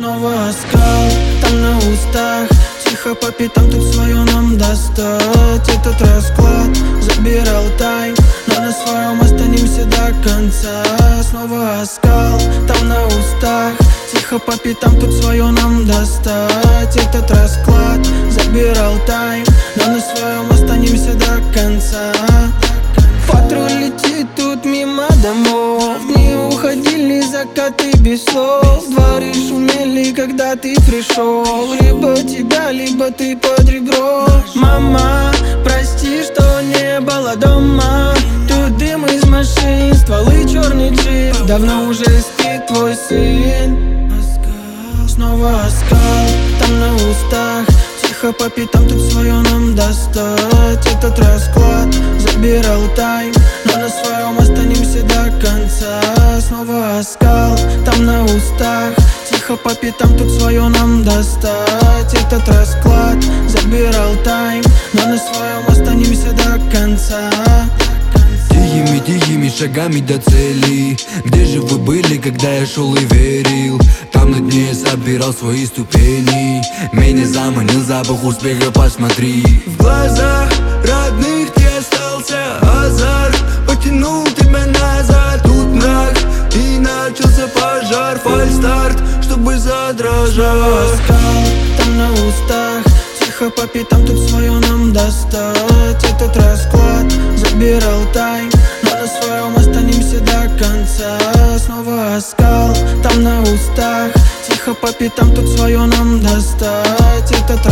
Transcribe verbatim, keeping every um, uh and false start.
Снова оскал, там на устах. Тихо по пятам, тут свое нам достать. Этот расклад забирал тайм, но на своем останемся до конца. Снова оскал, там на устах. Тихо по пятам, тут свое нам достать. Этот расклад забирал тайм, но на своем останемся до конца. Патруль летит тут мимо домов, дни уходили, закаты без слов. Дворы шумели, когда ты пришел. Либо тебя, либо ты под ребро. Мама, прости, что не было дома. Тут дым из машин, стволы, черный джип. Давно уже спит твой сын. Снова оскал, там на устах. Тихо по пятам, тут свое нам достать. Этот расклад забирал тайм, но на своем останемся до конца. Снова оскал, там на устах. Тихо по пятам, тут свое нам достать. Этот расклад забирал тайм, но на своем останемся до конца. Тихими-тихими шагами до цели. Где же вы были, когда я шел и верил? Там на дне я собирал свои ступени. Меня заманил запах успеха, посмотри. В глазах родных ты остался азарт. Потянул тебя назад, тут мрак. И начался пожар, фальстарт, чтобы задрожать. Оскал, там на устах. Тихо по пятам, тут свое нам достать. Этот расклад забирал тайм, но на своем останемся до конца. Снова оскал, там на устах. Тихо по пятам, тут свое нам достать. Этот